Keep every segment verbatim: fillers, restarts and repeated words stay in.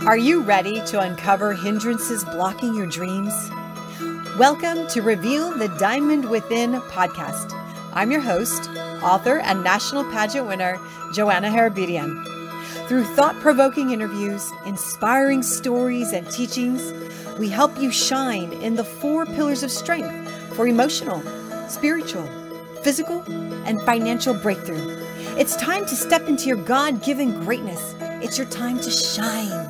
Are you ready to uncover hindrances blocking your dreams? Welcome to Reveal the Diamond Within podcast. I'm your host, author, and national pageant winner, Joanna Harabedian. Through thought-provoking interviews, inspiring stories, and teachings, we help you shine in the four pillars of strength for emotional, spiritual, physical, and financial breakthrough. It's time to step into your God-given greatness. It's your time to shine.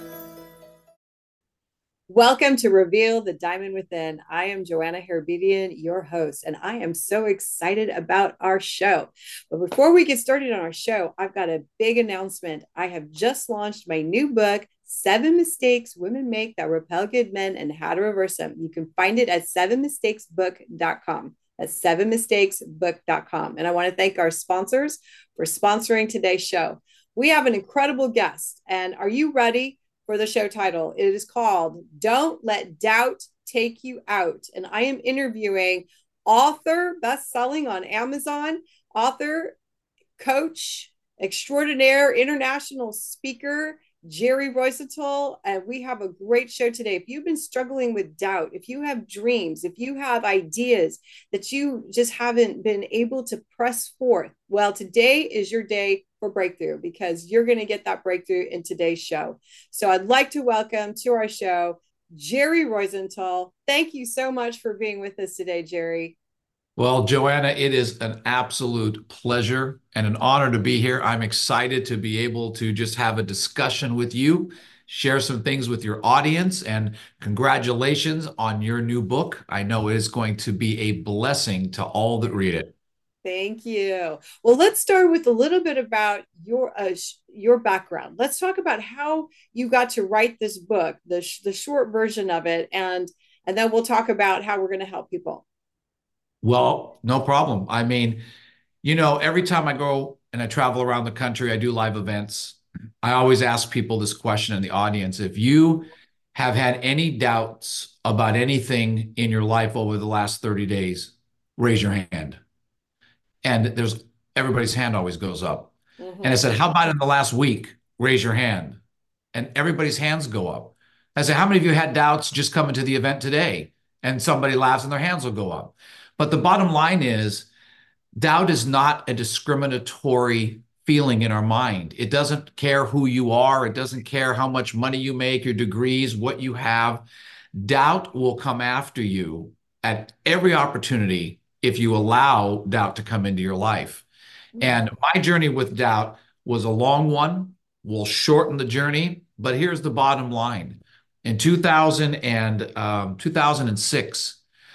Welcome to Reveal the Diamond Within. I am Joanna Harabedian, your host, and I am so excited about our show. But before we get started on our show, I've got a big announcement. I have just launched my new book, Seven Mistakes Women Make That Repel Good Men and How to Reverse Them. You can find it at seven mistakes book dot com. That's seven mistakes book dot com. And I want to thank our sponsors for sponsoring today's show. We have an incredible guest. And are you ready for the show title? It is called Don't Let Doubt Take You Out. And I am interviewing author, best-selling on Amazon, author, coach, extraordinaire, international speaker, Jerry Rosenthal. And we have a great show today. If you've been struggling with doubt, if you have dreams, if you have ideas that you just haven't been able to press forth, well, today is your day for breakthrough, because you're going to get that breakthrough in today's show. So I'd like to welcome to our show, Jerry Rosenthal. Thank you so much for being with us today, Jerry. Well, Joanna, it is an absolute pleasure and an honor to be here. I'm excited to be able to just have a discussion with you, share some things with your audience, and congratulations on your new book. I know it is going to be a blessing to all that read it. Thank you. Well, let's start with a little bit about your uh, sh- your background. Let's talk about how you got to write this book, the sh- the short version of it, and and then we'll talk about how we're going to help people. Well, no problem. I mean, you know, every time I go and I travel around the country, I do live events. I always ask people this question in the audience. If you have had any doubts about anything in your life over the last thirty days, raise your hand. And there's everybody's hand always goes up. Mm-hmm. And I said, how about in the last week? Raise your hand. And everybody's hands go up. I said, how many of you had doubts just coming to the event today? And somebody laughs and their hands will go up. But the bottom line is, doubt is not a discriminatory feeling in our mind. It doesn't care who you are. It doesn't care how much money you make, your degrees, what you have. Doubt will come after you at every opportunity if you allow doubt to come into your life. And my journey with doubt was a long one. We'll shorten the journey, but here's the bottom line. In two thousand and, um, two thousand six,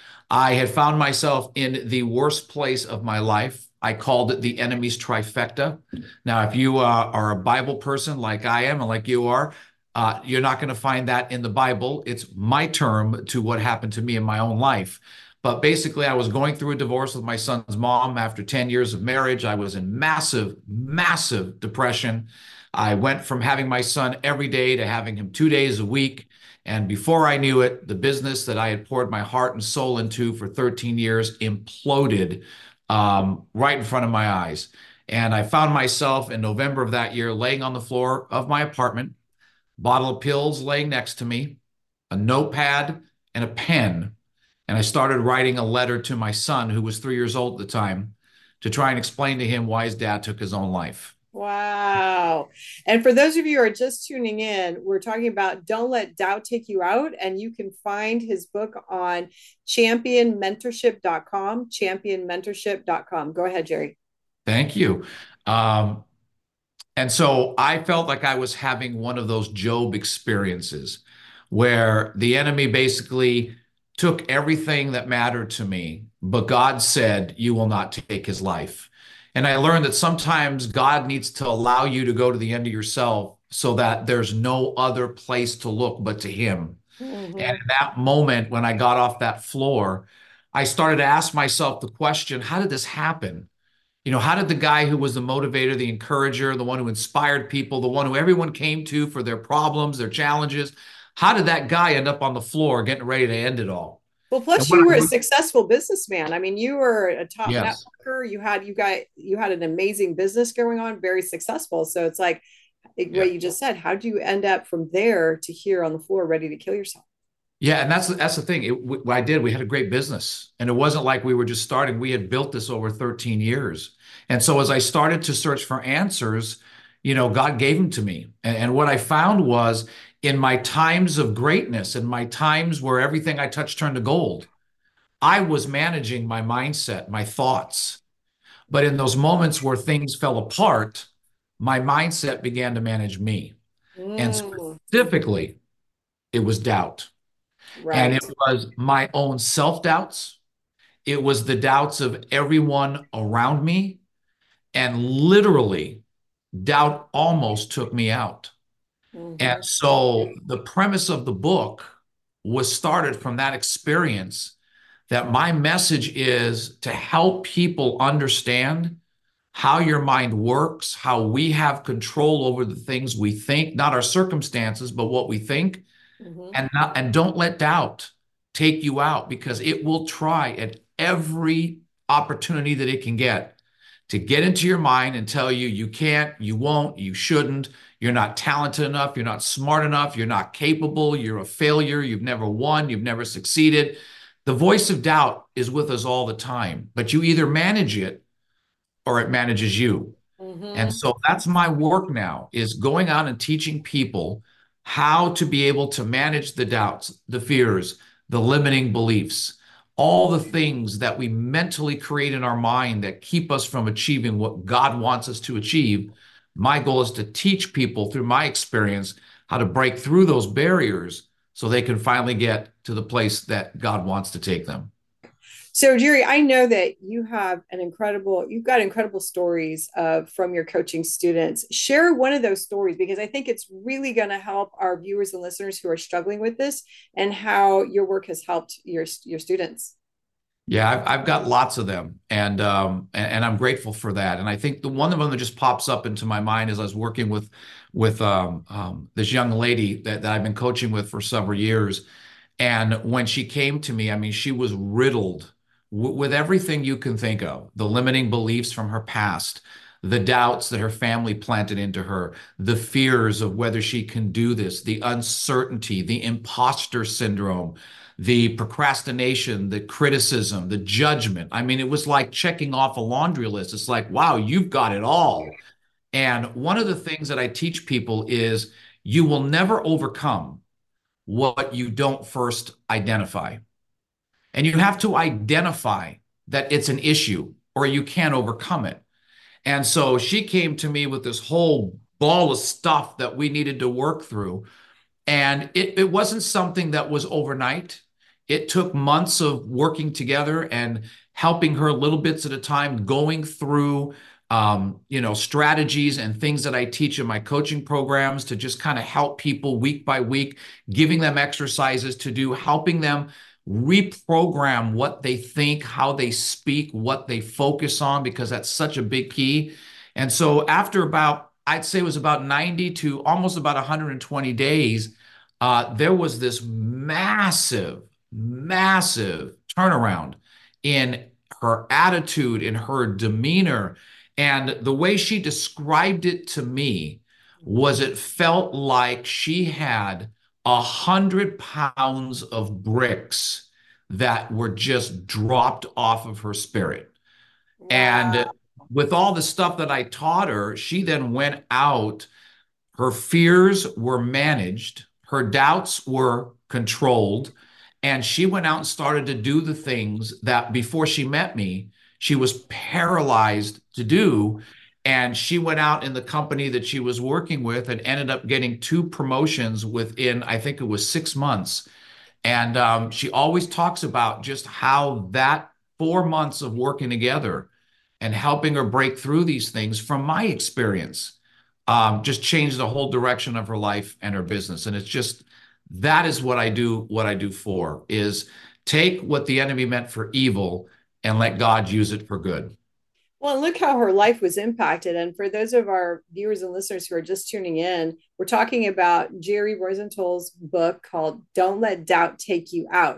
I had found myself in the worst place of my life. I called it the enemy's trifecta. Now, if you uh, are a Bible person like I am and like you are, uh, you're not going to find that in the Bible. It's my term to what happened to me in my own life. But basically, I was going through a divorce with my son's mom after ten years of marriage. I was in massive, massive depression. I went from having my son every day to having him two days a week. And before I knew it, the business that I had poured my heart and soul into for thirteen years imploded um, right in front of my eyes. And I found myself in November of that year laying on the floor of my apartment, bottle of pills laying next to me, a notepad and a pen. And I started writing a letter to my son, who was three years old at the time, to try and explain to him why his dad took his own life. Wow. And for those of you who are just tuning in, we're talking about Don't Let Doubt Take You Out. And you can find his book on champion mentorship dot com, champion mentorship dot com. Go ahead, Jerry. Thank you. Um, and so I felt like I was having one of those Job experiences where the enemy basically took everything that mattered to me, but God said, you will not take his life. And I learned that sometimes God needs to allow you to go to the end of yourself so that there's no other place to look but to him. Mm-hmm. And in that moment, when I got off that floor, I started to ask myself the question, how did this happen? You know, how did the guy who was the motivator, the encourager, the one who inspired people, the one who everyone came to for their problems, their challenges, how did that guy end up on the floor getting ready to end it all? Well, plus you were a successful businessman. I mean, you were a top yes. networker. You had you got you had an amazing business going on, very successful. So it's like, like Yeah. what you just said. How do you end up from there to here on the floor ready to kill yourself? Yeah, and that's that's the thing. It, what I did, we had a great business, and it wasn't like we were just starting. We had built this over thirteen years, and so as I started to search for answers, you know, God gave them to me. And, and what I found was, in my times of greatness, in my times where everything I touched turned to gold, I was managing my mindset, my thoughts. But in those moments where things fell apart, my mindset began to manage me, and Mm, specifically, it was doubt. And it right. was my own self doubts. It was the doubts of everyone around me. And literally, doubt almost took me out. And Hmm. so the premise of the book was started from that experience, that my message is to help people understand how your mind works, how we have control over the things we think, not our circumstances, but what we think, Hmm. and not and don't let doubt take you out, because it will try at every opportunity that it can get to get into your mind and tell you you can't, you won't, you shouldn't, you're not talented enough, you're not smart enough, you're not capable, you're a failure, you've never won, you've never succeeded. The voice of doubt is with us all the time, but you either manage it or it manages you. And Hmm. so that's my work now, is going out and teaching people how to be able to manage the doubts, the fears, the limiting beliefs, all the things that we mentally create in our mind that keep us from achieving what God wants us to achieve. My goal is to teach people through my experience how to break through those barriers so they can finally get to the place that God wants to take them. So, Jerry, I know that you have an incredible, you've got incredible stories uh, from your coaching students. Share one of those stories because I think it's really going to help our viewers and listeners who are struggling with this and how your work has helped your, your students. Yeah, I've, I've got lots of them, and um, and, and I'm grateful for that. And I think the one of them that just pops up into my mind is I was working with with um, um, this young lady that, that I've been coaching with for several years, and when she came to me, I mean, she was riddled w with everything you can think of, the limiting beliefs from her past, the doubts that her family planted into her, the fears of whether she can do this, the uncertainty, the imposter syndrome, the procrastination, the criticism, the judgment. I mean, it was like checking off a laundry list. It's like, wow, you've got it all. And one of the things that I teach people is you will never overcome what you don't first identify. And you have to identify that it's an issue or you can't overcome it. And so she came to me with this whole ball of stuff that we needed to work through. And it, it wasn't something that was overnight. It took months of working together and helping her little bits at a time, going through um, you know, strategies and things that I teach in my coaching programs to just kind of help people week by week, giving them exercises to do, helping them reprogram what they think, how they speak, what they focus on, because that's such a big key. And so after about, I'd say it was about ninety to almost about one hundred twenty days, uh, there was this massive, massive turnaround in her attitude, in her demeanor. And the way she described it to me was it felt like she had a hundred pounds of bricks that were just dropped off of her spirit. And Wow. with all the stuff that I taught her, she then went out. Her fears were managed, her doubts were controlled, and she went out and started to do the things that before she met me, she was paralyzed to do. And she went out in the company that she was working with and ended up getting two promotions within, I think it was six months. And um, she always talks about just how that four months of working together and helping her break through these things from my experience um, just changed the whole direction of her life and her business. And it's just that is what I do, what I do for is take what the enemy meant for evil and let God use it for good. Well, look how her life was impacted. And for those of our viewers and listeners who are just tuning in, we're talking about Jerry Rosenthal's book called Don't Let Doubt Take You Out.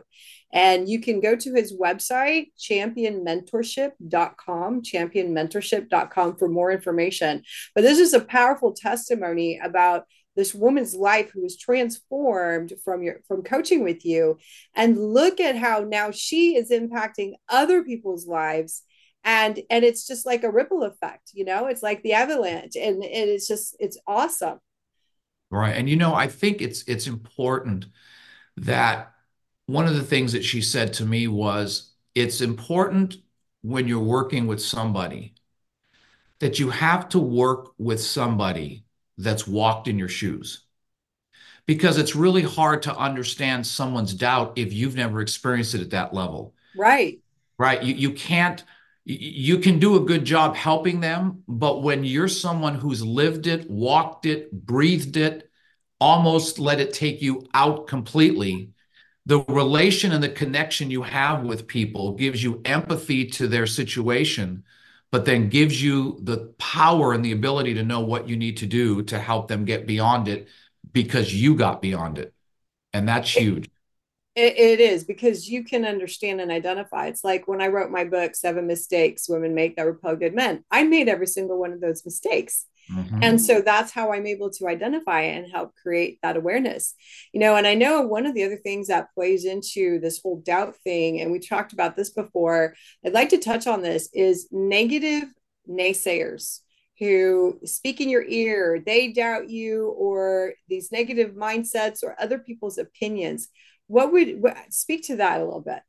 And you can go to his website, champion mentorship dot com, champion mentorship dot com for more information. But this is a powerful testimony about this woman's life who was transformed from your from coaching with you, and look at how now she is impacting other people's lives, and and it's just like a ripple effect, you know, it's like the avalanche, and it is just, it's awesome. Right. And you know, I think it's it's important that one of the things that she said to me was it's important when you're working with somebody that you have to work with somebody that's walked in your shoes, because it's really hard to understand someone's doubt if you've never experienced it at that level. Right. Right? You you can't you can do a good job helping them, but when you're someone who's lived it, walked it, breathed it, almost let it take you out completely, the relation and the connection you have with people gives you empathy to their situation, but then gives you the power and the ability to know what you need to do to help them get beyond it because you got beyond it. And that's It, huge. It, it is, because you can understand and identify. It's like when I wrote my book, Seven Mistakes Women Make That Repel Good Men. I made every single one of those mistakes. And Mhm. so that's how I'm able to identify it and help create that awareness. You know, and I know one of the other things that plays into this whole doubt thing, and we talked about this before, I'd like to touch on this, is negative naysayers who speak in your ear. They doubt you, or these negative mindsets, or other people's opinions. What would what, speak to that a little bit?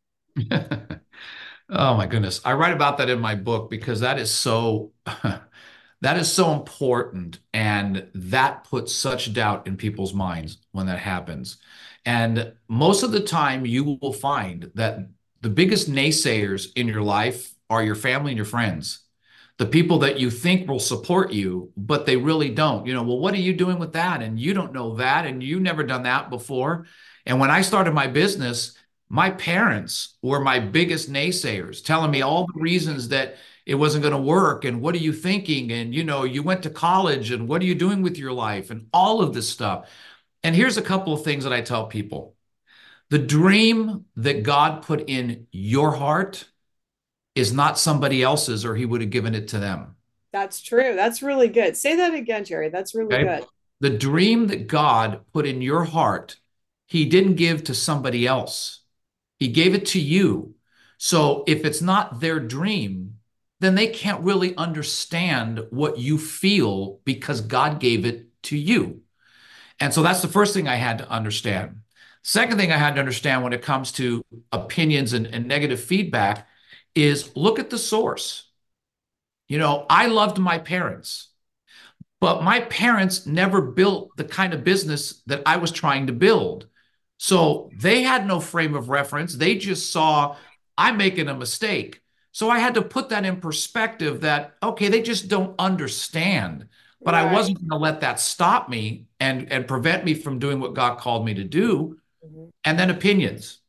Oh my goodness. I write about that in my book because that is so that is so important, and that puts such doubt in people's minds when that happens. And most of the time you will find that the biggest naysayers in your life are your family and your friends. The people that you think will support you, but they really don't. You know, well, what are you doing with that? And you don't know that, and you've never done that before. And when I started my business, my parents were my biggest naysayers, telling me all the reasons that it wasn't going to work. And what are you thinking? And, you know, you went to college, and what are you doing with your life? And all of this stuff. And here's a couple of things that I tell people. The dream that God put in your heart is not somebody else's, or he would have given it to them. That's true. That's really good. Say that again, Jerry. That's really Okay. good. The dream that God put in your heart, he didn't give to somebody else. He gave it to you. So if it's not their dream, then they can't really understand what you feel because God gave it to you. And so that's the first thing I had to understand. Second thing I had to understand when it comes to opinions and, and negative feedback is look at the source. You know, I loved my parents, but my parents never built the kind of business that I was trying to build. So they had no frame of reference. They just saw I'm making a mistake. So I had to put that in perspective that, okay, they just don't understand. But I Right. wasn't going to let that stop me and, and prevent me from doing what God called me to do. Mhm. And then opinions.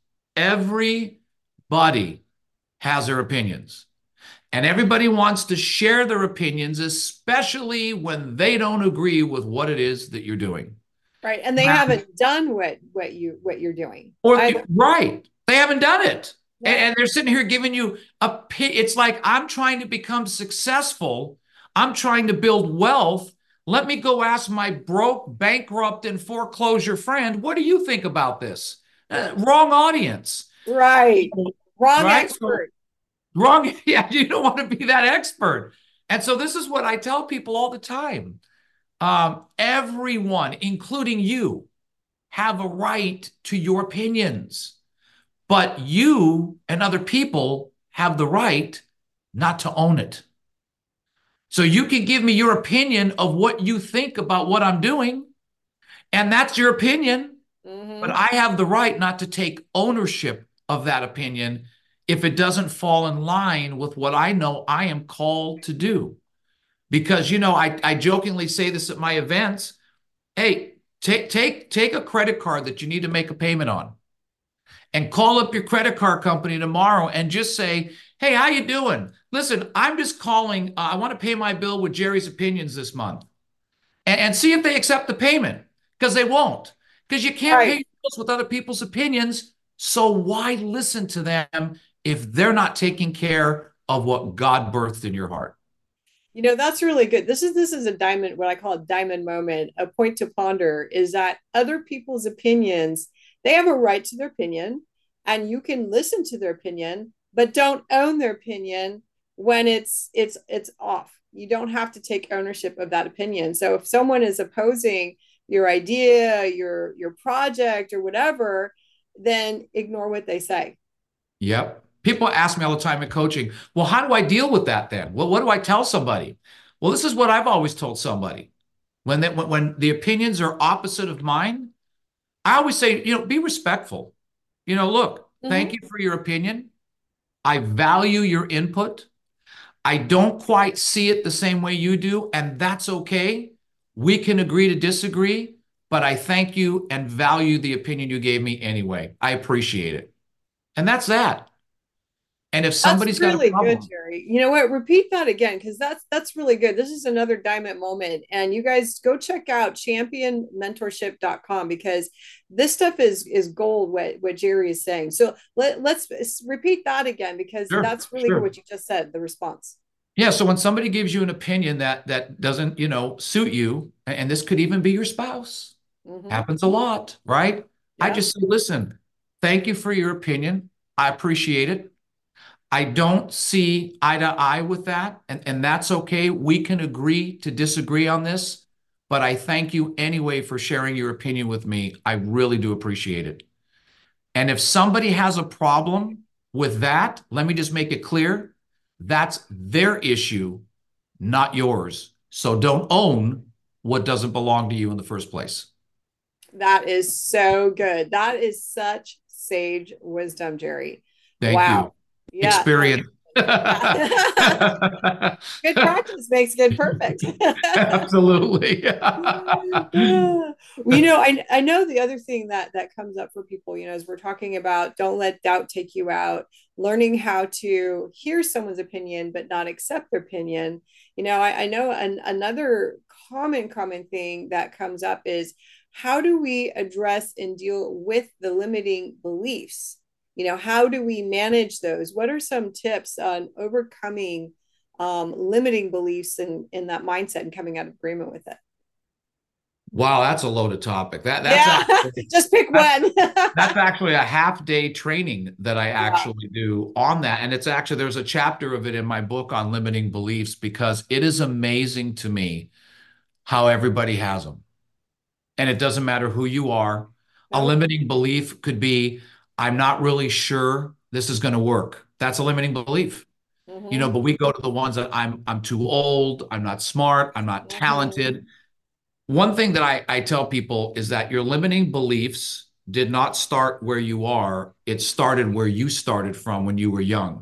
Everybody has their opinions. And everybody wants to share their opinions, especially when they don't agree with what it is that you're doing. Right. And they haven't done what what you what you're doing Or either. right, they haven't done it. And, Yeah. and they're sitting here giving you a pi- it's like I'm trying to become successful. I'm trying to build wealth. Let me go ask my broke, bankrupt, and foreclosure friend, what do you think about this? Uh, wrong audience. Right. Wrong Right? So expert. wrong. Yeah, you don't want to be that expert. And so this is what I tell people all the time. Um, everyone, including you, have a right to your opinions, but you and other people have the right not to own it. So you can give me your opinion of what you think about what I'm doing, and that's your opinion, but Hmm. I have the right not to take ownership of that opinion if it doesn't fall in line with what I know I am called to do. Because, you know, I, I jokingly say this at my events. Hey, take take take a credit card that you need to make a payment on, and call up your credit card company tomorrow and just say, "Hey, how you doing? Listen, I'm just calling. Uh, I want to pay my bill with Jerry's opinions this month," and, and see if they accept the payment, because they won't. Because you can't pay Right. your bills with other people's opinions. So why listen to them if they're not taking care of what God birthed in your heart? You know, that's really good. This is this is a diamond, what I call a diamond moment, a point to ponder is that other people's opinions, they have a right to their opinion, and you can listen to their opinion, but don't own their opinion when it's it's it's off. You don't have to take ownership of that opinion. So if someone is opposing your idea, your your project or whatever, then ignore what they say. Yep. People ask me all the time in coaching, well, how do I deal with that then? Well, what do I tell somebody? Well, this is what I've always told somebody. When they, when, when the opinions are opposite of mine, I always say, you know, be respectful. You know, look, thank Mm-hmm. you for your opinion. I value your input. I don't quite see it the same way you do, and that's okay. We can agree to disagree, but I thank you and value the opinion you gave me anyway. I appreciate it. And that's that. And if That's somebody's got a really good, problem, Jerry. You know what? Repeat that again because that's that's really good. This is another diamond moment. And you guys go check out champion mentorship dot com because this stuff is is gold what what Jerry is saying. So let, let's repeat that again because sure, that's really good sure. what you just said, the response. Yeah, so when somebody gives you an opinion that that doesn't, you know, suit you, and this could even be your spouse, Mm-hmm. happens a lot, right? I Yeah. just say, listen, thank you for your opinion. I appreciate it. I don't see eye to eye with that, and, and that's okay. We can agree to disagree on this, but I thank you anyway for sharing your opinion with me. I really do appreciate it. And if somebody has a problem with that, let me just make it clear, that's their issue, not yours. So don't own what doesn't belong to you in the first place. That is so good. That is such sage wisdom, Jerry. Thank you. Wow. Yeah. No, Experience. yeah. Good practice makes good perfect. Absolutely. Well, you know, I I know the other thing that that comes up for people, you know, as we're talking about don't let doubt take you out, learning how to hear someone's opinion but not accept their opinion. You know, I, I know an, another common common thing that comes up is how do we address and deal with the limiting beliefs? You know, how do we manage those? What are some tips on overcoming um, limiting beliefs and in that mindset and coming out of agreement with it? Wow, that's a loaded topic. That that's Yeah, actually just pick that's one. that's actually a half day training that I Yeah. actually do on that. And it's actually there's a chapter of it in my book on limiting beliefs because it is amazing to me how everybody has them. And it doesn't matter who you are. A Nope. limiting belief could be, I'm not really sure this is going to work. That's a limiting belief. You know, Mm-hmm. but we go to the ones that I'm I'm too old, I'm not smart, I'm not Mm-hmm. talented. One thing that I, I tell people is that your limiting beliefs did not start where you are. It started where you started from when you were young.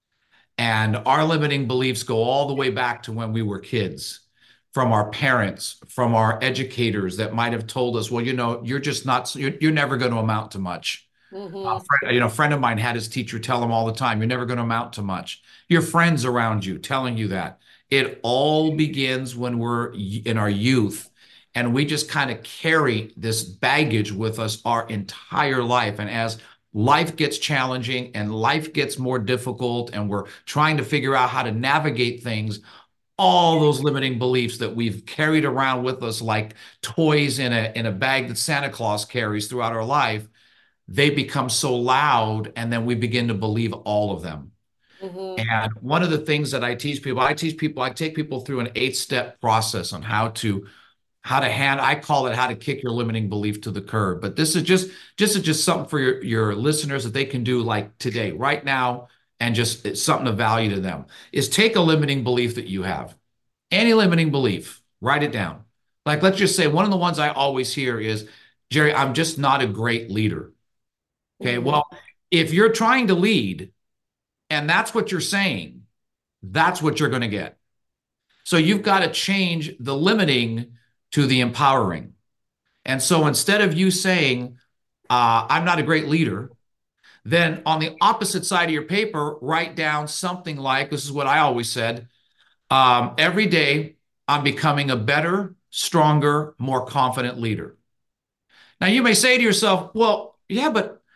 And our limiting beliefs go all the way back to when we were kids, from our parents, from our educators that might have told us, well, you know, you're just not, you're, you're never going to amount to much. A Mm-hmm. friend, you know, a friend of mine had his teacher tell him all the time, you're never going to amount to much. Your friends around you telling you that. It all begins when we're in our youth. And we just kind of carry this baggage with us our entire life. And as life gets challenging and life gets more difficult, and we're trying to figure out how to navigate things, all those limiting beliefs that we've carried around with us like toys in a in a bag that Santa Claus carries throughout our life, they become so loud and then we begin to believe all of them. Mm-hmm. And one of the things that I teach people, I teach people, I take people through an eight-step process on how to how to hand, I call it how to kick your limiting belief to the curb. But this is just just is just something for your, your listeners that they can do like today, right now, and just it's something of value to them. Is take a limiting belief that you have. Any limiting belief, write it down. Like let's just say one of the ones I always hear is, Jerry, I'm just not a great leader. Okay, Mm-hmm. well, if you're trying to lead and that's what you're saying, that's what you're going to get. So you've got to change the limiting to the empowering. And so instead of you saying, uh, I'm not a great leader, then on the opposite side of your paper, write down something like this is what I always said um, every day, I'm becoming a better, stronger, more confident leader. Now you may say to yourself, well, yeah, but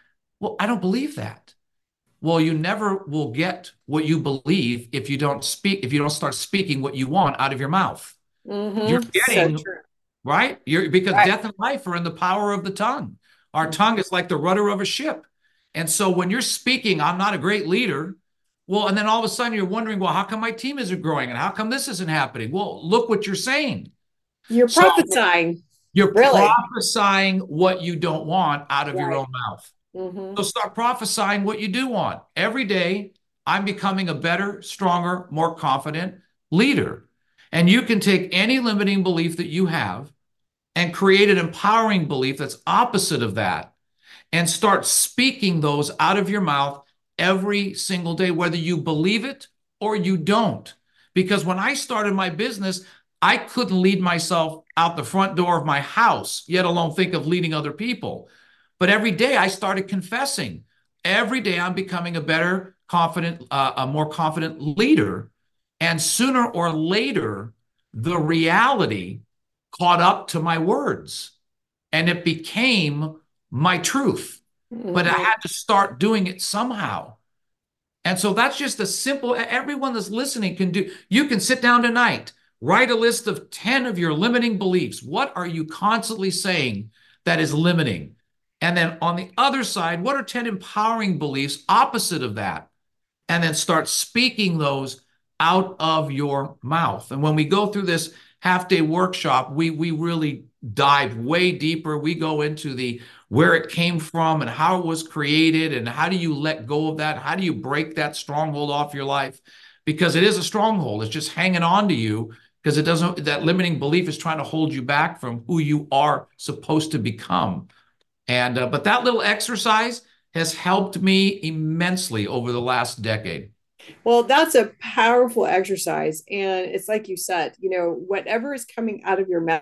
Well, I don't believe that. Well, you never will get what you believe if you don't speak, if you don't start speaking what you want out of your mouth. You're Mm-hmm. So getting, true. right? You're because Right. death and life are in the power of the tongue. Our tongue is like the rudder of a ship. And so when you're speaking, I'm not a great leader. Well, and then all of a sudden you're wondering, well, how come my team isn't growing and how come this isn't happening? Well, look what you're saying. You're So prophesying, you're really. prophesying what you don't want out of your Right. own mouth. Mm-hmm. So start prophesying what you do want. Every day, I'm becoming a better, stronger, more confident leader. And you can take any limiting belief that you have and create an empowering belief that's opposite of that and start speaking those out of your mouth every single day, whether you believe it or you don't. Because when I started my business, I couldn't lead myself out the front door of my house, yet alone think of leading other people. But every day I started confessing. Every day I'm becoming a better, confident, uh, a more confident leader. And sooner or later, the reality caught up to my words and it became my truth. But I Mm-hmm. had to start doing it somehow. And so that's just a simple, everyone that's listening can do. You can sit down tonight, write a list of ten of your limiting beliefs. What are you constantly saying that is limiting? And then on the other side, what are ten empowering beliefs opposite of that? And then start speaking those out of your mouth. And when we go through this half day workshop, we we really dive way deeper. We go into the where it came from and how it was created and how do you let go of that? How do you break that stronghold off your life? Because it is a stronghold. It's just hanging on to you because it doesn't, that limiting belief is trying to hold you back from who you are supposed to become. And uh, but that little exercise has helped me immensely over the last decade. Well, that's a powerful exercise. And it's like you said, you know, whatever is coming out of your mouth,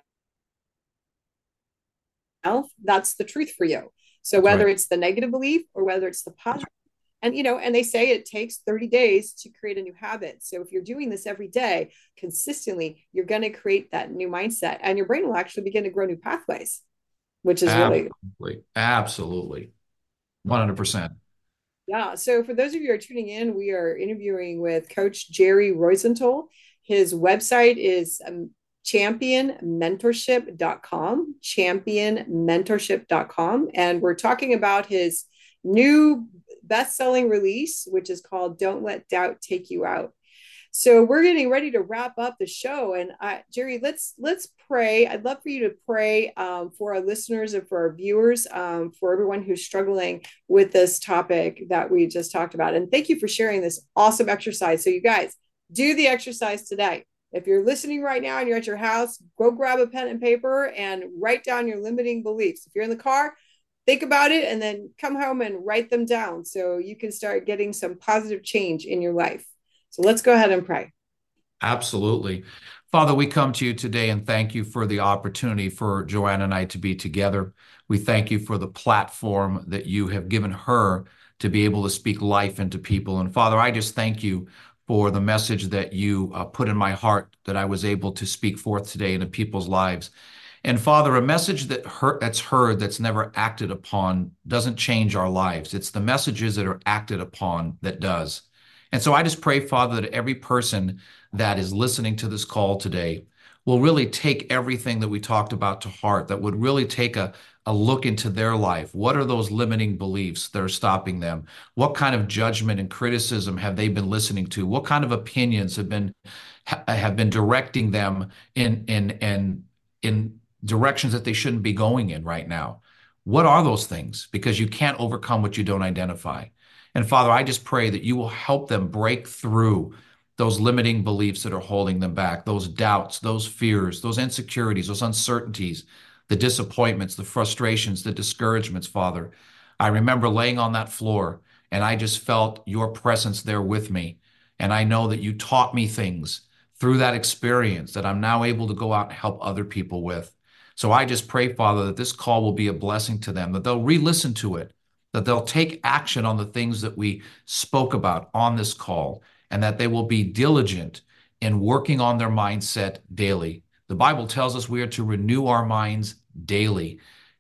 that's the truth for you. So That's whether right. it's the negative belief or whether it's the positive, and you know, and they say it takes thirty days to create a new habit. So if you're doing this every day consistently, you're going to create that new mindset and your brain will actually begin to grow new pathways, which is really. Absolutely. Absolutely. one hundred percent. Yeah. So for those of you who are tuning in, we are interviewing with Coach Jerry Rosenthal. His website is um, champion mentorship dot com, champion mentorship dot com. And we're talking about his new best-selling release, which is called Don't Let Doubt Take You Out. So we're getting ready to wrap up the show, and uh, Jerry, let's let's pray. I'd love for you to pray um, for our listeners and for our viewers, um, for everyone who's struggling with this topic that we just talked about. And thank you for sharing this awesome exercise. So you guys do the exercise today. If you're listening right now and you're at your house, go grab a pen and paper and write down your limiting beliefs. If you're in the car, think about it and then come home and write them down so you can start getting some positive change in your life. So let's go ahead and pray. Absolutely. Father, we come to you today and thank you for the opportunity for Joanna and I to be together. We thank you for the platform that you have given her to be able to speak life into people. And Father, I just thank you for the message that you uh, put in my heart that I was able to speak forth today into people's lives. And Father, a message that hurt, that's heard, that's never acted upon, doesn't change our lives. It's the messages that are acted upon that does. And so I just pray, Father, that every person that is listening to this call today will really take everything that we talked about to heart, that would really take a, a look into their life. What are those limiting beliefs that are stopping them? What kind of judgment and criticism have they been listening to? What kind of opinions have been have been directing them in in in in directions that they shouldn't be going in right now? What are those things? Because you can't overcome what you don't identify. And Father, I just pray that you will help them break through those limiting beliefs that are holding them back, those doubts, those fears, those insecurities, those uncertainties, the disappointments, the frustrations, the discouragements, Father. I remember laying on that floor and I just felt your presence there with me. And I know that you taught me things through that experience that I'm now able to go out and help other people with. So I just pray, Father, that this call will be a blessing to them, that they'll re-listen to it, that they'll take action on the things that we spoke about on this call, and that they will be diligent in working on their mindset daily. The Bible tells us we are to renew our minds daily.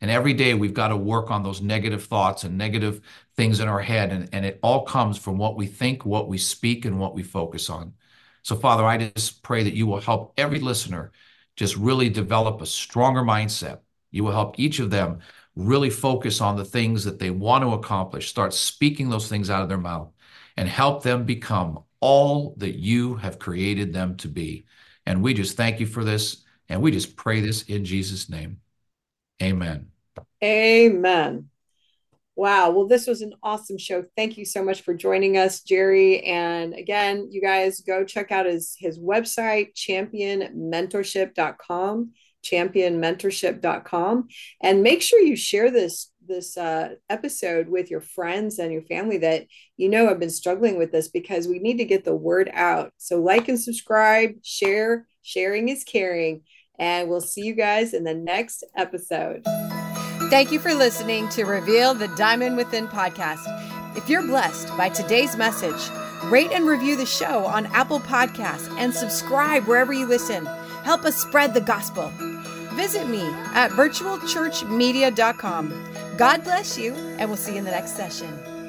And every day we've got to work on those negative thoughts and negative things in our head. And, and it all comes from what we think, what we speak, and what we focus on. So, Father, I just pray that you will help every listener just really develop a stronger mindset. You will help each of them really focus on the things that they want to accomplish, start speaking those things out of their mouth, and help them become all that you have created them to be. And we just thank you for this, and we just pray this in Jesus' name. Amen. Amen. Wow. Well, this was an awesome show. Thank you so much for joining us, Jerry. And again, you guys go check out his, his website, champion mentorship dot com, champion mentorship dot com. And make sure you share this, this uh, episode with your friends and your family that you know have been struggling with this, because we need to get the word out. So like and subscribe, share. Sharing is caring. And we'll see you guys in the next episode. Thank you for listening to Reveal the Diamond Within podcast. If you're blessed by today's message, rate and review the show on Apple Podcasts and subscribe wherever you listen. Help us spread the gospel. Visit me at virtual church media dot com. God bless you, and we'll see you in the next session.